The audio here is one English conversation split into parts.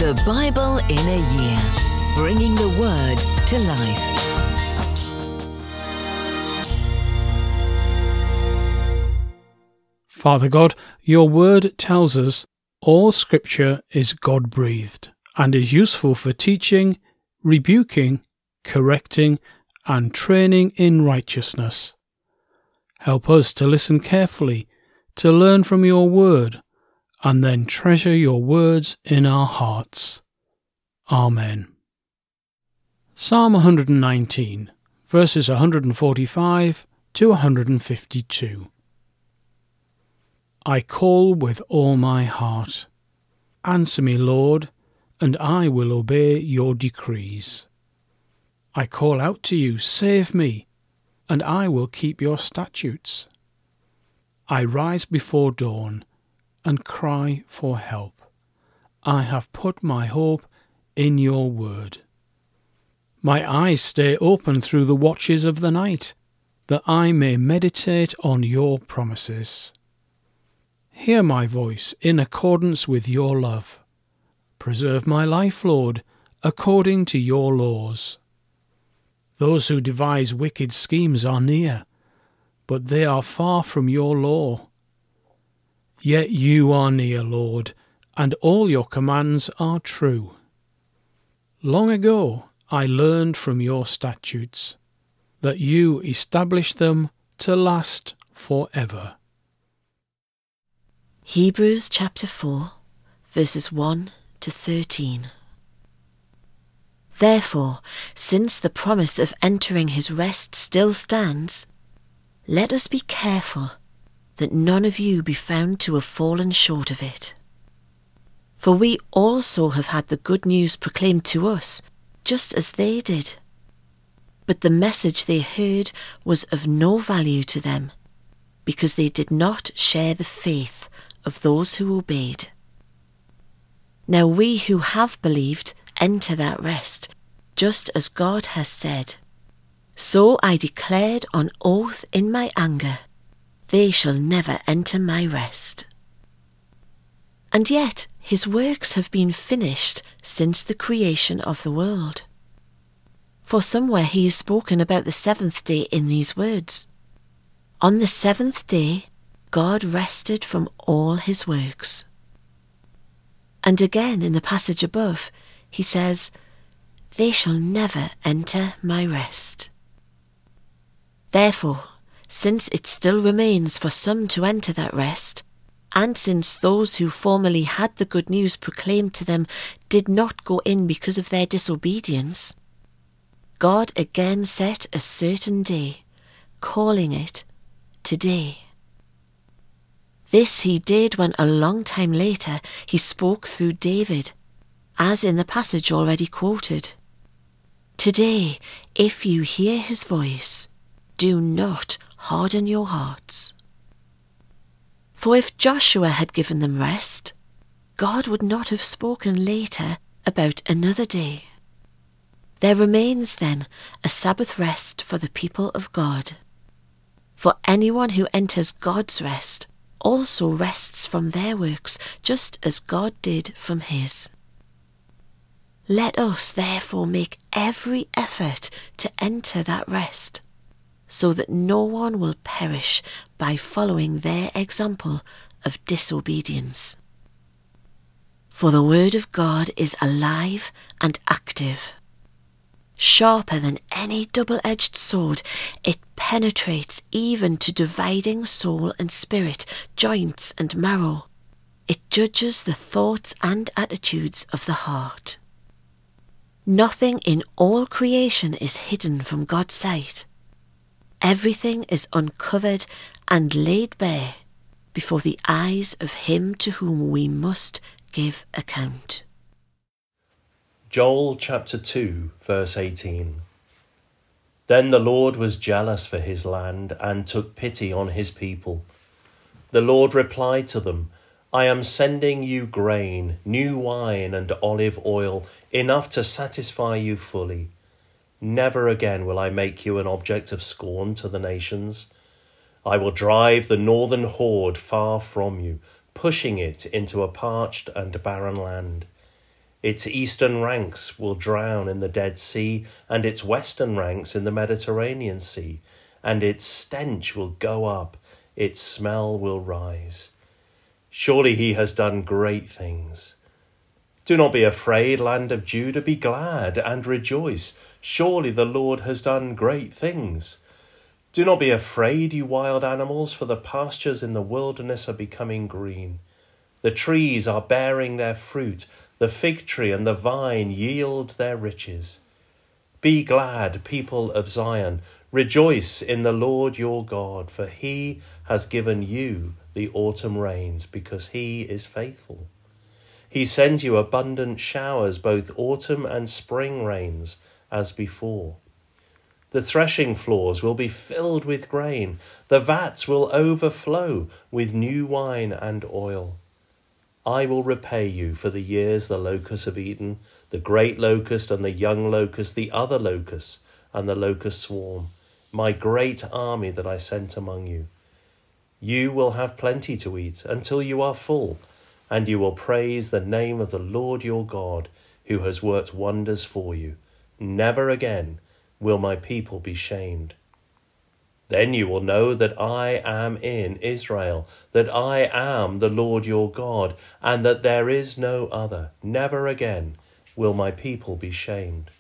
The Bible in a Year, bringing the Word to life. Father God, your Word tells us all Scripture is God-breathed and is useful for teaching, rebuking, correcting, and training in righteousness. Help us to listen carefully, to learn from your Word, and then treasure your words in our hearts. Amen. Psalm 119, verses 145 to 152. I call with all my heart. Answer me, Lord, and I will obey your decrees. I call out to you, save me, and I will keep your statutes. I rise before dawn and cry for help. I have put my hope in your word. My eyes stay open through the watches of the night, that I may meditate on your promises. Hear my voice in accordance with your love. Preserve my life, Lord, according to your laws. Those who devise wicked schemes are near, but they are far from your law. Yet you are near, Lord, and all your commands are true. Long ago I learned from your statutes, that you established them to last forever. Hebrews chapter 4, verses 1 to 13. Therefore, since the promise of entering his rest still stands, let us be careful that none of you be found to have fallen short of it. For we also have had the good news proclaimed to us, just as they did. But the message they heard was of no value to them, because they did not share the faith of those who obeyed. Now we who have believed enter that rest, just as God has said. So I declared on oath in my anger, they shall never enter my rest. And yet his works have been finished since the creation of the world. For somewhere he is spoken about the seventh day in these words. On the seventh day, God rested from all his works. And again in the passage above, he says, they shall never enter my rest. Therefore, since it still remains for some to enter that rest, and since those who formerly had the good news proclaimed to them did not go in because of their disobedience, God again set a certain day, calling it today. This he did when a long time later he spoke through David, as in the passage already quoted. Today, if you hear his voice, do not harden your hearts. For if Joshua had given them rest, God would not have spoken later about another day. There remains then a Sabbath rest for the people of God. For anyone who enters God's rest also rests from their works, just as God did from his. Let us therefore make every effort to enter that rest, so that no one will perish by following their example of disobedience. For the word of God is alive and active. Sharper than any double-edged sword, it penetrates even to dividing soul and spirit, joints and marrow. It judges the thoughts and attitudes of the heart. Nothing in all creation is hidden from God's sight. Everything is uncovered and laid bare before the eyes of him to whom we must give account. Joel chapter 2, verse 18. Then the Lord was jealous for his land and took pity on his people. The Lord replied to them, I am sending you grain, new wine and olive oil, enough to satisfy you fully. Never again will I make you an object of scorn to the nations. I will drive the northern horde far from you, pushing it into a parched and barren land. Its eastern ranks will drown in the Dead Sea, and its western ranks in the Mediterranean Sea, and its stench will go up, its smell will rise. Surely he has done great things. Do not be afraid, land of Judah, be glad and rejoice. Surely the Lord has done great things. Do not be afraid, you wild animals, for the pastures in the wilderness are becoming green. The trees are bearing their fruit, the fig tree and the vine yield their riches. Be glad, people of Zion, rejoice in the Lord your God, for he has given you the autumn rains, because he is faithful. He sends you abundant showers, both autumn and spring rains, as before. The threshing floors will be filled with grain. The vats will overflow with new wine and oil. I will repay you for the years the locusts have eaten, the great locust and the young locust, the other locusts and the locust swarm, my great army that I sent among you. You will have plenty to eat until you are full, and you will praise the name of the Lord your God, who has worked wonders for you. Never again will my people be shamed. Then you will know that I am in Israel, that I am the Lord your God, and that there is no other. Never again will my people be shamed.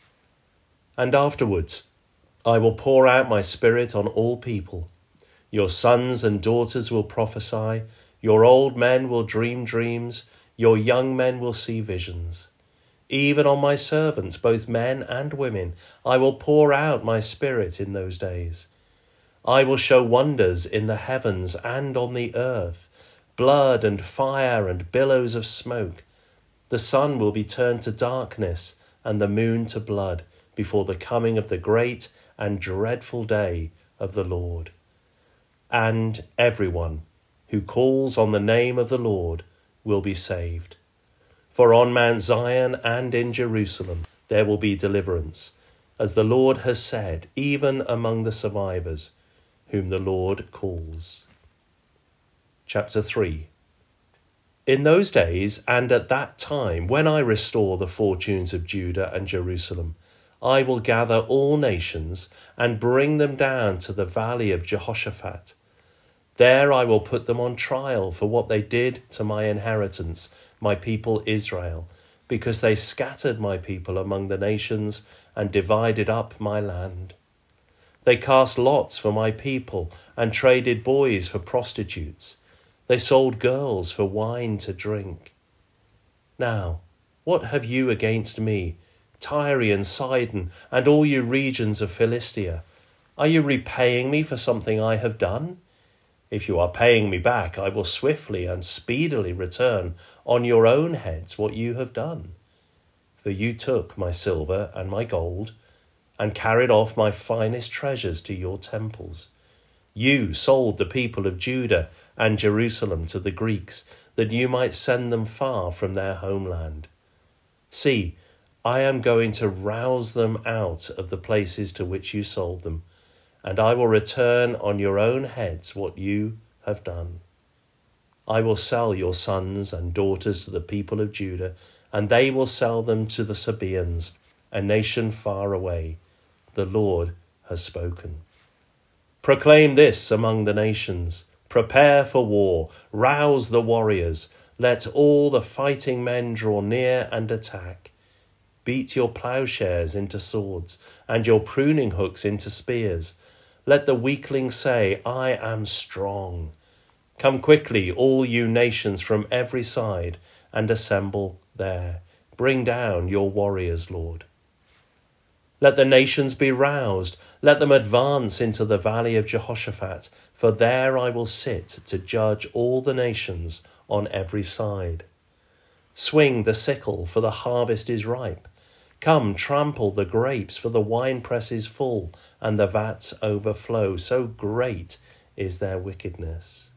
And afterwards I will pour out my spirit on all people. Your sons and daughters will prophesy, your old men will dream dreams, your young men will see visions. Even on my servants, both men and women, I will pour out my spirit in those days. I will show wonders in the heavens and on the earth, blood and fire and billows of smoke. The sun will be turned to darkness and the moon to blood before the coming of the great and dreadful day of the Lord. And everyone who calls on the name of the Lord will be saved. For on Mount Zion and in Jerusalem there will be deliverance, as the Lord has said, even among the survivors, whom the Lord calls. Chapter 3. In those days and at that time, when I restore the fortunes of Judah and Jerusalem, I will gather all nations and bring them down to the valley of Jehoshaphat. There I will put them on trial for what they did to my inheritance, my people Israel, because they scattered my people among the nations and divided up my land. They cast lots for my people and traded boys for prostitutes. They sold girls for wine to drink. Now, what have you against me, Tyre and Sidon, and all you regions of Philistia? Are you repaying me for something I have done? If you are paying me back, I will swiftly and speedily return on your own heads what you have done. For you took my silver and my gold, and carried off my finest treasures to your temples. You sold the people of Judah and Jerusalem to the Greeks, that you might send them far from their homeland. See, I am going to rouse them out of the places to which you sold them, and I will return on your own heads what you have done. I will sell your sons and daughters to the people of Judah, and they will sell them to the Sabaeans, a nation far away. The Lord has spoken. Proclaim this among the nations. Prepare for war. Rouse the warriors. Let all the fighting men draw near and attack. Beat your plowshares into swords, and your pruning hooks into spears. Let the weakling say, I am strong. Come quickly, all you nations from every side, and assemble there. Bring down your warriors, Lord. Let the nations be roused. Let them advance into the valley of Jehoshaphat, for there I will sit to judge all the nations on every side. Swing the sickle, for the harvest is ripe. Come, trample the grapes, for the winepress is full, and the vats overflow. So great is their wickedness.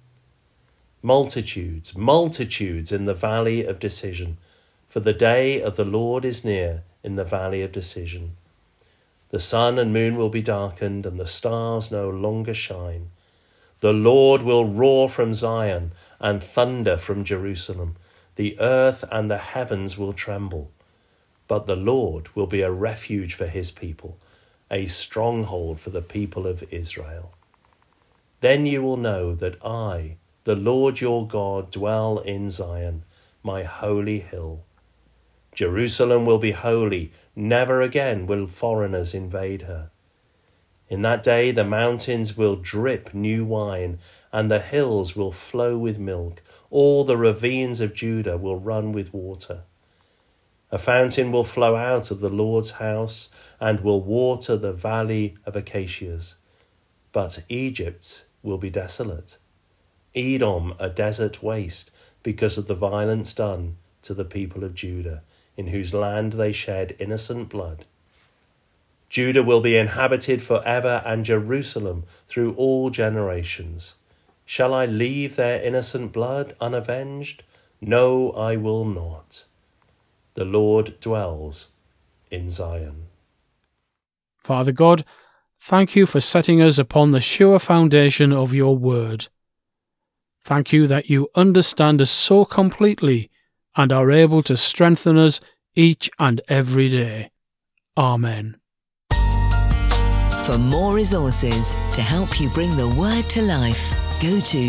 Multitudes, multitudes in the valley of decision, for the day of the Lord is near in the valley of decision. The sun and moon will be darkened, and the stars no longer shine. The Lord will roar from Zion and thunder from Jerusalem. The earth and the heavens will tremble. But the Lord will be a refuge for his people, a stronghold for the people of Israel. Then you will know that I, the Lord your God, dwell in Zion, my holy hill. Jerusalem will be holy. Never again will foreigners invade her. In that day the mountains will drip new wine, and the hills will flow with milk. All the ravines of Judah will run with water. A fountain will flow out of the Lord's house and will water the valley of acacias. But Egypt will be desolate, Edom a desert waste, because of the violence done to the people of Judah, in whose land they shed innocent blood. Judah will be inhabited forever, and Jerusalem through all generations. Shall I leave their innocent blood unavenged? No, I will not. The Lord dwells in Zion. Father God, thank you for setting us upon the sure foundation of your word. Thank you that you understand us so completely and are able to strengthen us each and every day. Amen. For more resources to help you bring the word to life, go to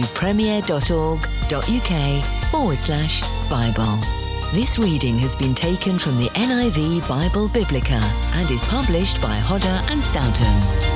premier.org.uk/Bible. This reading has been taken from the NIV Bible Biblica and is published by Hodder and Stoughton.